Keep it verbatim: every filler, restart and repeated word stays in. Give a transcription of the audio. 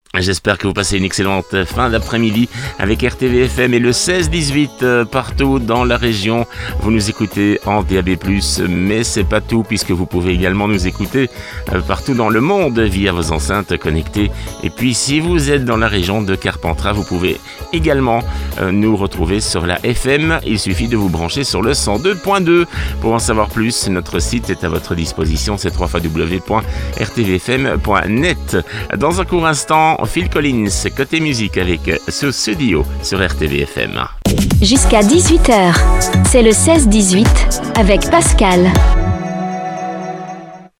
J'espère que vous passez une excellente fin d'après-midi avec R T V F M et le seize dix-huit euh, partout dans la région. Vous nous écoutez en D A B plus, mais c'est pas tout puisque vous pouvez également nous écouter euh, partout dans le monde via vos enceintes connectées. Et puis si vous êtes dans la région de Carpentras, vous pouvez également euh, nous retrouver sur la F M. Il suffit de vous brancher sur le cent deux point deux. Pour en savoir plus, notre site est à votre disposition, c'est w w w point r t v f m point net. Dans un court instant, Phil Collins, côté musique avec ce studio sur R T V F M. Jusqu'à dix-huit heures, c'est le seize dix-huit avec Pascal.